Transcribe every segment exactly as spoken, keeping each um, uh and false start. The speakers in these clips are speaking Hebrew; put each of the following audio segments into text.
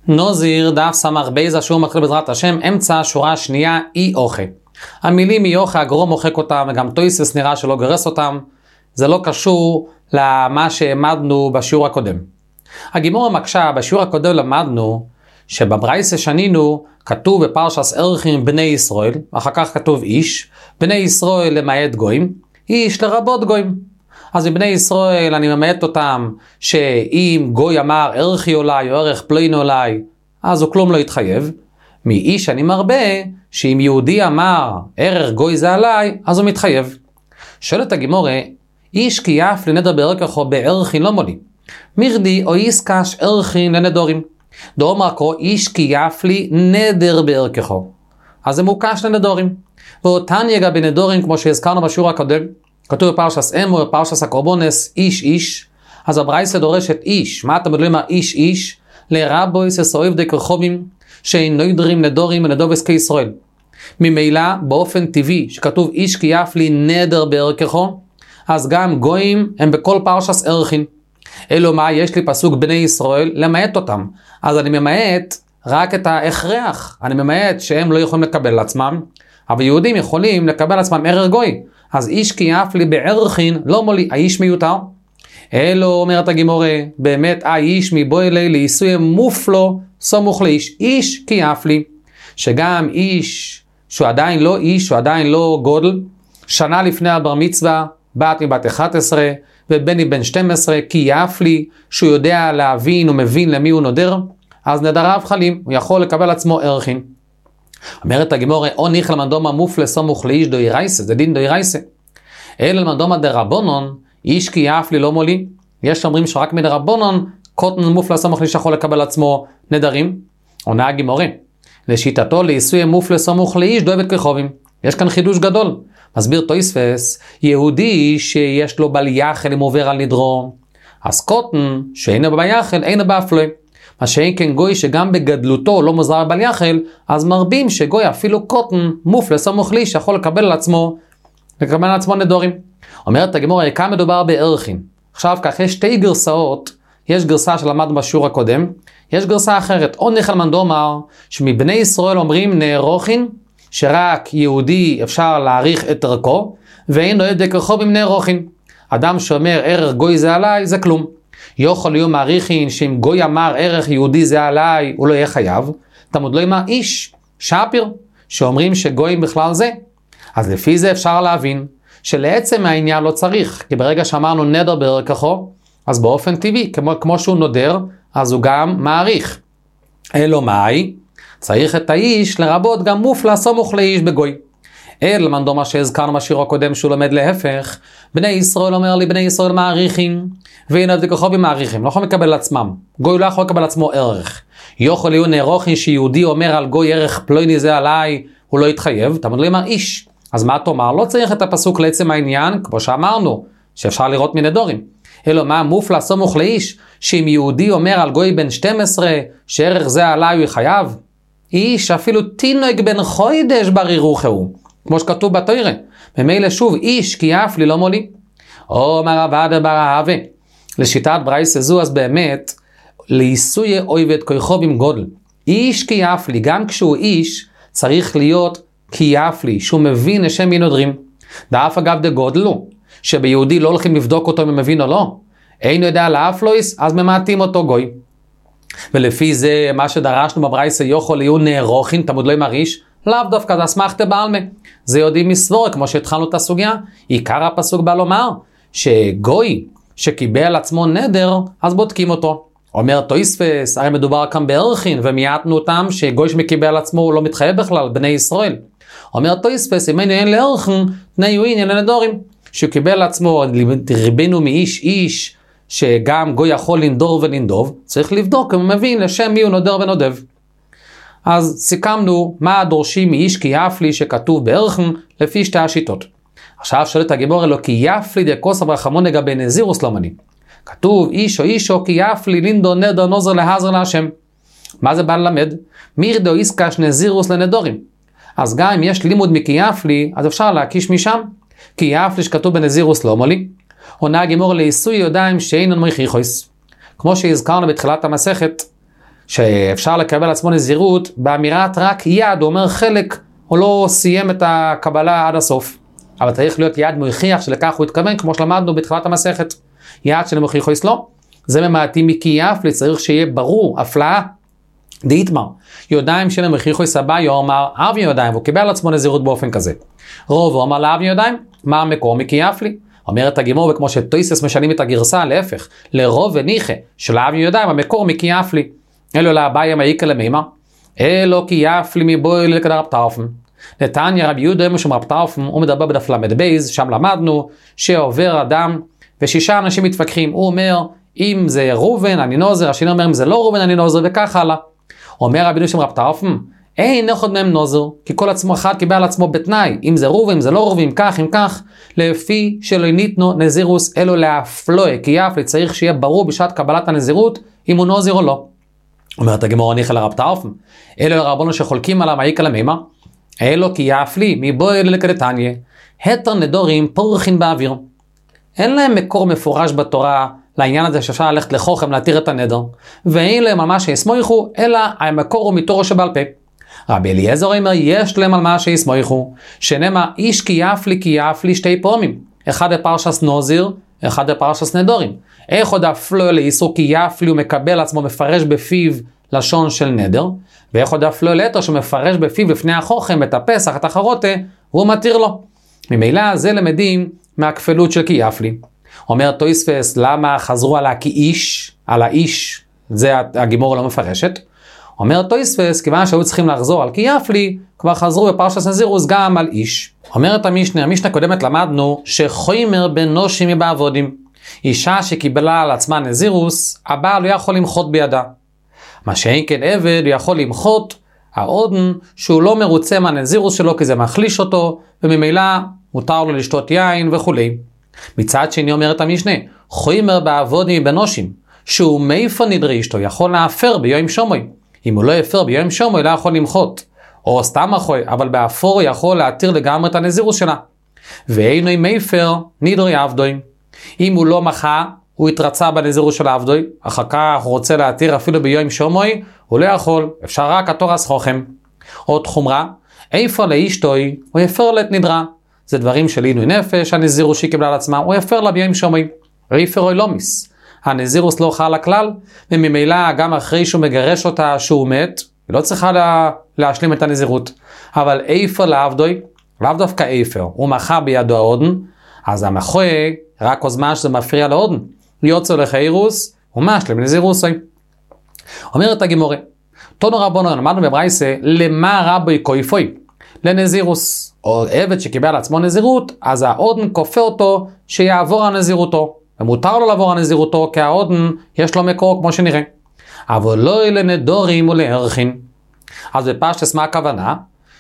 נוזיר דף סמך בייז אשור מתחיל בעזרת השם, אמצע השורה השנייה אי אוכה. המילים אי אוכה, הגרום מוחק אותם, וגם טויסס נראה שלא גרס אותם. זה לא קשור למה שהעמדנו בשיעור הקודם. הגימור המקשה, בשיעור הקודם למדנו שבברייסה שנינו כתוב בפרשס ערכים בני ישראל, אחר כך כתוב איש, בני ישראל למעט גויים, איש לרבות גויים. אז מבני ישראל אני ממעט אותם שאם גוי אמר ערכי אולי או ערך פלוין אולי, אז הוא כלום לא יתחייב. מאיש אני מרבה שאם יהודי אמר ערך גוי זה עליי, אז הוא מתחייב. שואלת הגימורה, איש כי יף לנדר בערכו בערכין לא מולי. מירדי או איסקש ערכין לנדורים. דאמר כה איש כי יף לי נדר בערכו. אז זה מוקש לנדורים. ואותן יגע בנדורים כמו שהזכרנו בשיעור הקודם. כתוב בפרשס אמור, בפרשס הקורבונס, איש איש. אז הברייסה דורשת איש. מה אתה מדברים מה איש איש? לרבויס אסויב די כרחובים שאין נדרים נדורים ונדובס כישראל. ממילא באופן טבעי שכתוב איש כי יף לי נדר בערכו, אז גם גויים הם בכל פרשס ערכין. אלו מה, יש לי פסוק בני ישראל למעט אותם. אז אני ממעט רק את ההכרח. אני ממעט שהם לא יכולים לקבל לעצמם, אבל יהודים יכולים לקבל לעצמם ערך גוי. אז איש כי יף לי בערכין לא מולי, האיש מיותר. אלו אומרת הגימורה, באמת האיש מבוי אלי לעיסוי מופלו סמוך לאיש. איש כי יף לי, שגם איש שהוא עדיין לא איש, שהוא עדיין לא גודל, שנה לפני הבר מצווה, בת מבת אחת עשרה, ובני בן שתים עשרה, כי יף לי, שהוא יודע להבין ומבין למי הוא נודר, אז נדריו חלים, הוא יכול לקבל עצמו ערכין. אומרת הגימורה, או ניחל מנדומה מופלה סמוך לאיש דוי רייסה, זה דין דוי רייסה. אל מנדומה דרבונון, איש כי יף לי לא מולי. יש שאומרים שרק מדרבונון, קוטן מופלה סמוך לאיש יכול לקבל עצמו נדרים. עונה הגימורה, לשיטתו לעיסוי מופלה סמוך לאיש דואבת כחובים. יש כאן חידוש גדול. מסביר תויספס, יהודי שיש לו בל יחל אם עובר על נדרו, אז קוטן שאינו בבל יחל אינו באפלוי. מה שאין כן גוי שגם בגדלותו לא מוזר בל יחל, אז מרבים שגוי אפילו קוטן מופלה סמוך לאיש שיכול לקבל על עצמו, לקבל על עצמו נדורים. אומרת הגימורה, כאן מדובר בערכין. עכשיו כך יש שתי גרסאות, יש גרסה שלמדנו בשיעור הקודם, יש גרסה אחרת. או ניחל מנדומר, שמבני ישראל אומרים נערוכין, שרק יהודי אפשר להעריך את ערכו, ואין לו ידע כרחוב עם נערוכין. אדם שאומר ערך גוי זה עליי, זה כלום. יכול להיות מעריכין שאם גוי אמר ערך יהודי זה עליי, הוא לא יהיה חייב. תמוד לא אמר איש, שפיר, שאומרים שגויים בכלל זה. אז לפי זה אפשר להבין שלעצם העניין לא צריך, כי ברגע שאמרנו נדר בערכו, אז באופן טבעי, כמו, כמו שהוא נודר, אז הוא גם מעריך. אלו מאי? צריך את האיש לרבות גם מופלה סמוך לאיש בגוי. אל מנדומה שהזכרנו בשיעור הקודם שהוא לומד להפך, בני ישראל אומר לי בני ישראל מעריכים, והנה דקחובים מעריכים, לא יכולים לקבל לעצמם. גוי לא יכול לקבל לעצמו ערך. יכול להיות נערוכין שיהודי אומר על גוי ערך פלויני זה עליי, הוא לא יתחייב, תמיד לא אמר איש. אז מה תאמר? לא צריך את הפסוק לעצם העניין, כמו שאמרנו, שאפשר לראות מנדורים. אלו מה מופלה סמוך לאיש, שאם יהודי אומר על גוי בן שתים עשרה, שערך זה עליי הוא חייב, איש אפילו תינוק בן חוידש ברירוך הוא, כמו שכתוב בתורה. ממילא שוב, איש כי יף לי לא מולי. אומר עבד בר אהבה, לשיטת ברייסה זו, אז באמת, לעיסוי אויבת כוחו עם גודל. איש כי יף לי, גם כשהוא איש, צריך להיות כי יף לי, שהוא מבין לשם מי נודרים. דאף אגב דה גודל הוא, שביהודי לא הולכים לבדוק אותו אם הוא מבין או לא. אין יודע לאפלויס, אז ממעטים אותו גוי. ולפי זה מה שדרשנו בברייסה יוכל יהיו נערוכין, תמוד לא מריש, לאו דווקא זה אסמכתה בעלמה. זה יודעים מסבור, כמו שהתחלנו את הסוגיה. עיקר הפסוק בא לומר, שגוי שקיבל עצמו נדר, אז בודקים אותו. אומר תויספס, הרי מדובר כאן בערכין, ומיעטנו אותם שגוי שמקיבל עצמו הוא לא מתחייב בכלל, בני ישראל. אומר תויספס, אם אין לערכין, תני יוין אין לנדורים. שהוא קיבל עצמו, ריבנו מאיש איש, שגם גוי יכול לנדור ולנדוב, צריך לבדוק אם הוא מבין לשם מי הוא נודר ונודב. אז סיכמנו מה דורשים מאיש כי יף לי שכתוב בערכן לפי שתי השיטות. עכשיו שואלת הגימורה לו, כי יף לי דקוס אברחמון לגבי נזירוס לא מני. כתוב איש או אישו כי יף לי לינדו נדר נוזר להזר להשם. מה זה בא ללמד? מירדו איסקש נזירוס לנדורים. אז גם אם יש לימוד מכי יף לי, אז אפשר להקיש משם. כי יף לי שכתוב בנזירוס לא מולי. עונה הגימורה לעיסוי ידיים שאינן מריחיחויס. כמו שהזכרנו בתחילת המסכת, שאפשר לקבל עצמו נזירות באמירת רק יד, הוא אומר חלק, הוא לא סיים את הקבלה עד הסוף. אבל צריך להיות יד מוכיח שלכך הוא התכוון, כמו שלמדנו בתחילת המסכת. יד של מוכיחו יסלו, זה ממעטים מכיאף, צריך שיהיה ברור, הפלאה. דאיתמר, יודעים של מוכיחו יסבא, יאמר אבי יודעים, והוא קיבל על עצמו נזירות באופן כזה. רוב הוא אמר לאבי יודעים, מה המקור מכיאף לי? אומרת הגימור, וכמו שטויסס משנים את הגרסה, להפך, לרוב וניחה של אבי יודעים, המקור מכיאף לי. אלו להבאי מעיקה למימה, אלו כיאף לי מבוי לכדר רב טרפן. נתניה רבי יהודה משום רב טרפן, הוא מדבר בדף למד בייז, שם למדנו שעובר אדם ושישה אנשים מתווכחים, הוא אומר אם זה ראובן אני נוזר, השני אומר אם זה לא ראובן אני נוזר, וכך הלאה. אומר רבי יהודה משום רב טרפן, אין אחד מהם נוזר, כי כל עצמו אחד קיבל על עצמו בתנאי, אם זה ראובן, אם זה לא ראובן, אם כך, אם כך, לפי שלא ניתנו נזירוס אלו להפלואה, כי יף צריך שיהיה ברור בשעת קבלת הנזירות אם הוא נוזר או לא. אומרת הגמור הניחה לרב טרפן, אלו לרבנו שחולקים עליו מעיק על המימה, אלו כי יף לי מבוי לקדתניה, התר נדורים פורחים באוויר. אין להם מקור מפורש בתורה לעניין הזה שאפשר ללכת לחוכם להתיר את הנדר, ואין להם על מה שיסמויכו, אלא המקור הוא מתורו שבעל פה. רבי אליעזר אומר, יש להם על מה שיסמויכו, שנאמר איש כי יף לי כי יף לי שתי פעמים, אחד בפרשס נוזיר, אחד בפרשס נדורים. איך עוד אפלו לאיסור כי יף לי הוא מקבל עצמו מפרש בפיו לשון של נדר, ואיך עוד אפלו לאתר שמפרש בפיו לפני החוכם את הפסח, את החרוטה, הוא מתיר לו. ממילא זה למדים מהכפלות של כי יף לי. אומר טויספס, למה חזרו על הכי איש, על האיש, זה הגימור לא מפרשת. אומר טויספס, כיוון שהיו צריכים לחזור על כי יף לי, כבר חזרו בפרשת נזירוס גם על איש. אומרת המשנה, המשנה קודמת למדנו שחוימר בין נושים מבעבודים. אישה שקיבלה על עצמה נזירוס, הבעל לא יכול למחות בידה. מה שאין כן עבד, הוא יכול למחות העודן שהוא לא מרוצה מהנזירוס שלו, כי זה מחליש אותו, וממילא מותר לו לשתות יין וכו'. מצד שני אומרת המשנה, חוימר בעבודים בנושים, שהוא מאיפה נדרי אשתו, יכול להפר ביום שומוי. אם הוא לא יפר ביום שומוי, לא יכול למחות. או סתם אחוי, אבל באפור יכול להתיר לגמרי את הנזירוס שלה. ואינו מאיפר נדרי עבדוי. אם הוא לא מחה, הוא התרצה בנזירוס של עבדוי, אחר כך הוא רוצה להתיר אפילו ביום שומוי, הוא לא יכול, אפשר רק התורס חוכם. עוד חומרה, איפה לאשתוי, הוא יפר לה את נדרה. זה דברים של עינוי נפש, הנזירוס שהיא קיבלה על עצמה, הוא יפר לה ביום שומוי. ריפר אילומיס. הנזירוס לא חל הכלל, וממילא גם אחרי שהוא מגרש אותה שהוא מת, היא לא צריכה לה, להשלים את הנזירות. אבל איפה לעבדוי, לאו דווקא איפר, הוא מחה בידו העודן, אז המחוי, רק עוזמה שזה מפריע לעודן, יוצא לחיירוס, הוא משלם נזירוסי. אומרת הגימורי, תונו רבונו, למדנו בברייסה, למה רבוי קויפוי? לנזירוס, או עבד שקיבל על עצמו נזירות, אז העודן כופה אותו שיעבור הנזירותו. ומותר לו לעבור הנזירותו, כי העודן יש לו מקור כמו שנראה. אבל לא לנדורים ולערכין. אז בפשטס מה הכוונה?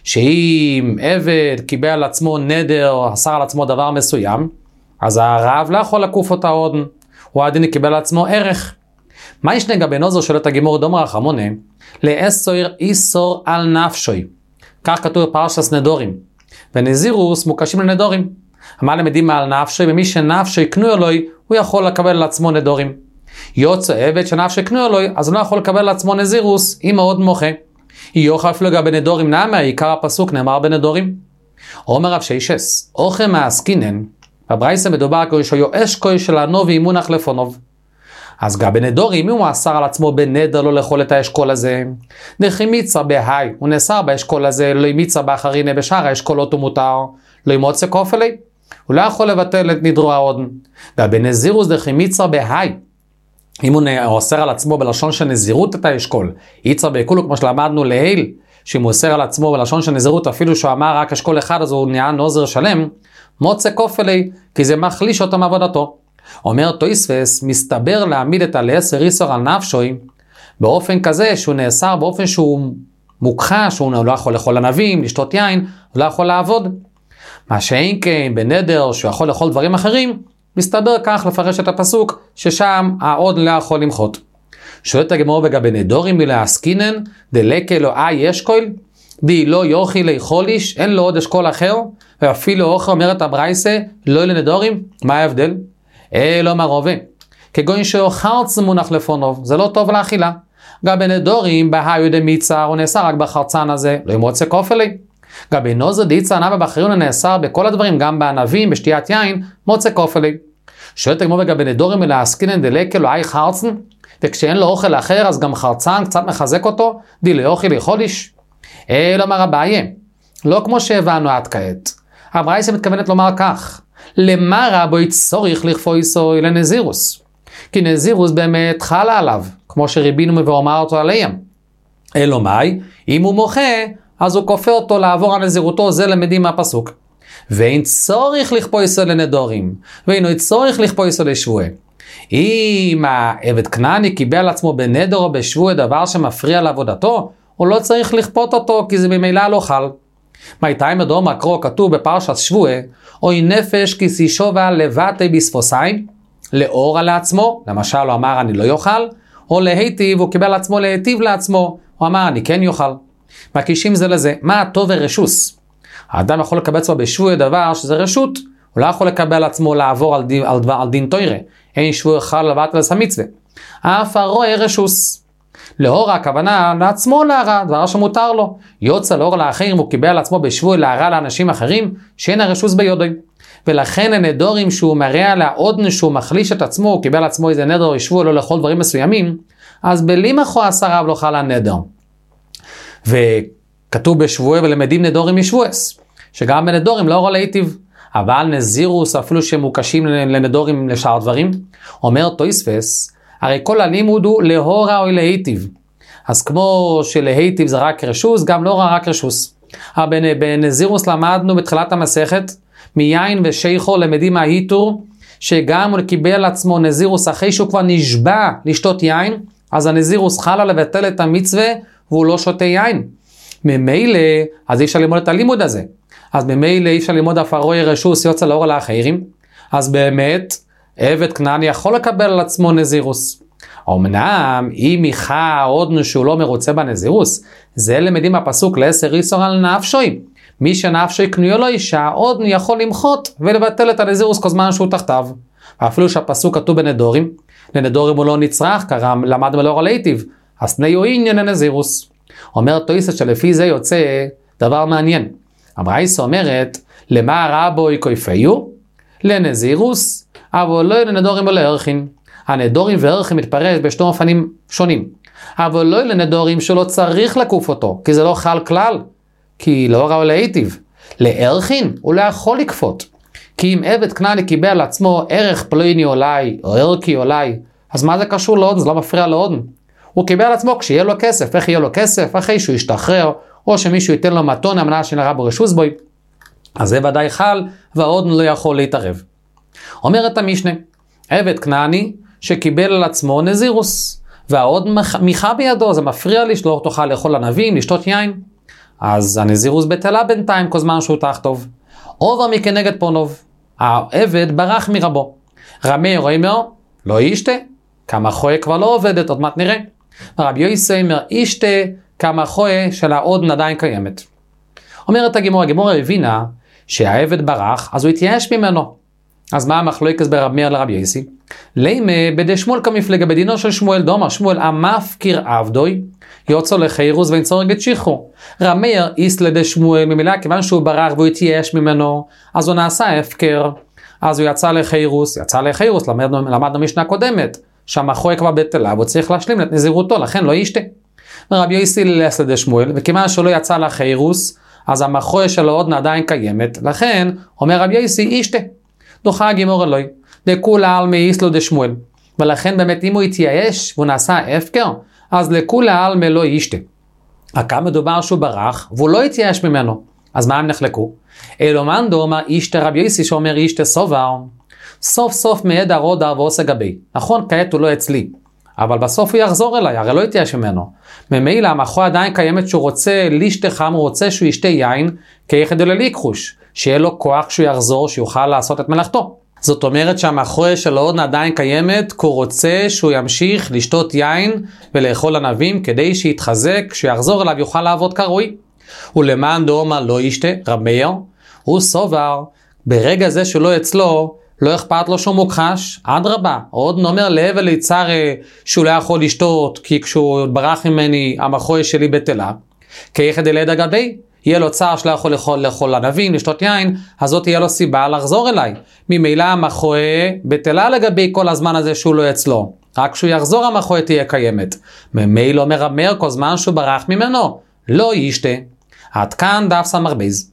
שאם עבד קיבל על עצמו נדר, אסר על עצמו דבר מסוים, אז הרב לא יכול לקוף אותה עודן. הוא עדין קיבל על עצמו ערך. מה יש לגבי נוזר שואלת הגימור דומר החמונה? לאסויר איסור על נפשוי. כך כתוב בפרשס נדורים. ונזירוס מוקשים לנדורים. מה למדים על נפשוי? ומי שנפשוי קנו אלוהי, הוא יכול לקבל על עצמו נדורים. יוצא עבד שנפשוי קנו אלוהי, אז הוא לא יכול לקבל על עצמו נזירוס, אם מאוד מוחה. יוכל אפילו בנדורים נאמה, עיקר הפסוק נאמר בנדורים. אומר רב שיישס, אוכל מעסקינן, בברייסה מדובר כישו אשכוי של הנובי מונח לפונוב. אז גם בנדורים, אם הוא אסר על עצמו בנדר לא לאכול את האשכול הזה, דכי מיצה בהי, הוא נאסר באשכול הזה, לא מיצה באחרינה בשאר האשכולות הוא מותר, לא ימוצא כופלי, הוא לא יכול לבטל את נדרו העודן. ובנזירוס דכי מיצה בהי, אם הוא אוסר על עצמו בלשון של נזירות את האשכול, יצר בעיקולו כמו שלמדנו להיל, שאם הוא אוסר על עצמו בלשון של נזירות, אפילו שהוא אמר רק אשכול אחד, אז הוא נהיה נוזר שלם, מוצא כופלי, כי זה מחליש אותו מעבודתו. אומר טויספס, מסתבר להעמיד את הלעשר איסור על נפשוי, באופן כזה שהוא נאסר באופן שהוא מוכחש, שהוא לא יכול לאכול ענבים, לשתות יין, הוא לא יכול לעבוד. מה שאין כן בנדר שהוא יכול לאכול דברים אחרים, מסתבר כך לפרש את הפסוק, ששם העוד לא יכול למחות. שואלת הגמור לגבי נדורים מלהסקינן, דלקה לא אי ישקול, די לא יוכי לאכול איש, אין לו עוד אשכול אחר, ואפילו אוכל אומרת הברייסה, לא לנדורים, מה ההבדל? אה לא מרובה. כגון שאוכלץ מונח לפונוב, זה לא טוב לאכילה. גבי נדורים בהיו דמיצר, הוא נאסר רק בחרצן הזה, לא ימוצא כופלי. גבי נוזר דיצר נבא בחריון נאסר בכל הדברים, גם בענבים, בשתיית יין, מוצא כופלי. שואלת הגמרא בגבי נדורים אלא עסקינן דלקל או אי חרצן, וכשאין לו אוכל אחר אז גם חרצן קצת מחזק אותו, די לאוכל לחודש. אלא אמר אביי, לא כמו שהבנו עד כעת. הברייתא מתכוונת לומר כך, למה רבוי צורך לכפויסוי לנזירוס? כי נזירוס באמת חלה עליו, כמו שריבינו ואומר אותו עליהם. אלא מאי, אם הוא מוחה, אז הוא כופה אותו לעבור הנזירותו, זה למדים מהפסוק. ואין צורך לכפויסוי לנדורים, ואין צורך לכפויסוי לשבועה. אם העבד כנעני קיבל על עצמו בנדר או בשבועה דבר שמפריע לעבודתו, הוא לא צריך לכפות אותו, כי זה ממילא לא חל. מייתיים מדור מקרו כתוב בפרשת שבועה, אוי נפש כסישובה לבטי בספוסיים, לאור על עצמו, למשל הוא אמר אני לא יאכל, או להיטיב, הוא קיבל עצמו להיטיב לעצמו, הוא אמר אני כן יאכל. מקישים זה לזה, מה הטוב ורשוס? האדם יכול לקבל עצמו בשבועה דבר שזה רשות, הוא לא יכול לקבל עצמו לעבור על דין, על, על דין תוירה, אין שבועה חל לבטל המצווה. אף הרואה רשוס. לאור הכוונה לעצמו להרע, דבר שמותר לו. יוצא לאור לאחרים, הוא קיבל על עצמו בשבוע להרע לאנשים אחרים, שאין הרשוס ביודוי. ולכן הנדורים שהוא מראה על העודן שהוא מחליש את עצמו, הוא קיבל על עצמו איזה נדר או שבוע לא לכל דברים מסוימים, אז בלימחו עשרה לא חל הנדר. וכתוב בשבוע ולמדים נדורים משבועס, שגם בנדורים לא רואה להיטיב. אבל נזירוס אפילו שמוקשים לנדורים לשאר דברים, אומר תויספס, הרי כל הלימוד הוא להורה או להיטיב. אז כמו שלהיטיב זה רק רשוס, גם לא רק רשוס. אבל בנזירוס למדנו בתחילת המסכת, מיין ושייכו למדים ההיטור, שגם הוא קיבל על עצמו נזירוס אחרי שהוא כבר נשבע לשתות יין, אז הנזירוס חלה לבטל את המצווה, והוא לא שותה יין. ממילא, אז אי אפשר ללמוד את הלימוד הזה. אז ממילא אי אפשר ללמוד אף הרוי רשוס יוצא לאור לאחרים. אז באמת, עבד כנעני יכול לקבל על עצמו נזירוס. אמנם, אם מיכה עוד שהוא לא מרוצה בנזירוס, זה למדים הפסוק לעשר איסור על נפשוי. מי שנפשוי קנויו לו אישה, עוד יכול למחות ולבטל את הנזירוס כל זמן שהוא תחתיו. אפילו שהפסוק כתוב בנדורים, לנדורים הוא לא נצרך, קרם למד מלאור הלהיטיב, אז תניו עניין הנזירוס. אומר תויסת שלפי זה יוצא דבר מעניין. הברייתא אומרת, למה רבוי כויפיו? לנזירוס, אבל לא לנדורים ולא ערכין. הנדורים וערכים מתפרש בשתי אופנים שונים. אבל לא לנדורים שלא צריך לקוף אותו, כי זה לא חל כלל. כי לא ראו להיטיב. לערכין הוא לא יכול לקפות. כי אם עבד כנעני קיבל על עצמו ערך פלויני אולי, או ערכי אולי, אז מה זה קשור לעודן? זה לא מפריע לעודן. הוא קיבל על עצמו כשיהיה לו כסף. איך יהיה לו כסף? אחרי שהוא ישתחרר, או שמישהו ייתן לו מתון המנה שנראה ברשוס בוי. אז זה ודאי חל, והעודן לא יכול להתערב. אומרת המשנה, עבד כנעני שקיבל על עצמו נזירוס, והעודן מיכה בידו, זה מפריע לי שלא תוכל לאכול ענבים, לשתות יין. אז הנזירוס בטלה בינתיים כל זמן שהוא תחתוב. עובר מכנגד פונוב, העבד ברח מרבו. רמי רוימר, לא ישתה, כמה חויה כבר לא עובדת, עוד מעט נראה. רבי יוסי אומר, ישתה כמה חויה של העודן עדיין קיימת. אומרת הגמורה, הגמורה הבינה שהעבד ברח, אז הוא התייאש ממנו. אז מה המחלוקת ברבי מאיר לרבי יוסי? לימה בדי שמואל כמפלגה בדינו של שמואל דומה, שמואל המפקיר עבדוי, יוצא לחיירוס ואין צורך לשחרור. רבי מאיר איס לדי שמואל, ממילא כיוון שהוא ברח והוא התייאש ממנו, אז הוא נעשה הפקר, אז הוא יצא לחיירוס, יצא לחיירוס, למדנו, למדנו משנה קודמת, שהמחוי כבר בטלה, והוא צריך להשלים את נזירותו, לכן לא ישתה. רבי יוסי לס לדי שמואל, וכיוון שהוא לא יצא לחיירוס, אז המחוי שלו עוד עדיין קיימת, לכן אומר רבי יוסי ישתה. דוחה הגמור אלוהי, דכולה על מאיס לו דשמואל, ולכן באמת אם הוא התייאש והוא נעשה הפקר, אז לכולה על מלא ישתה. הכמה מדובר שהוא ברח והוא לא התייאש ממנו, אז מה הם נחלקו? אלו מנדו אומר ישתה רבי יוסי שאומר ישתה סובר, סוף סוף מעד הרודר ועושה גבי, נכון כעת הוא לא אצלי, אבל בסוף הוא יחזור אליי, הרי לא התייאש ממנו. ממילא המחו עדיין קיימת שהוא רוצה לישתה חם, הוא רוצה שהוא ישתה יין, כיחד אלה ליקחוש, שיהיה לו כוח שהוא יחזור, שיוכל לעשות את מלאכתו. זאת אומרת שהמחוי של העודן עדיין קיימת, כי הוא רוצה שהוא ימשיך לשתות יין ולאכול ענבים, כדי שיתחזק, שיחזור אליו יוכל לעבוד כראוי. ולמען דאמר לא ישתה, רבי מאיר, הוא סובר, ברגע זה שלא אצלו, לא אכפת לו שהוא מוכחש, אדרבה, עוד נאמר להבל ליצר שהוא לא יכול לשתות, כי כשהוא ברח ממני המחוי שלי בטלה, כיחד אליד אגבי, יהיה לו צער שלא יכול לאכול, לאכול ענבים, לשתות יין, אז זאת תהיה לו סיבה לחזור אליי. ממילא המחוי בטלה לגבי כל הזמן הזה שהוא לא אצלו. רק כשהוא יחזור המחוי תהיה קיימת. ממילא אומר המר כל זמן שהוא ברח ממנו, לא ישתה. עד כאן דף סמ"ך בייז.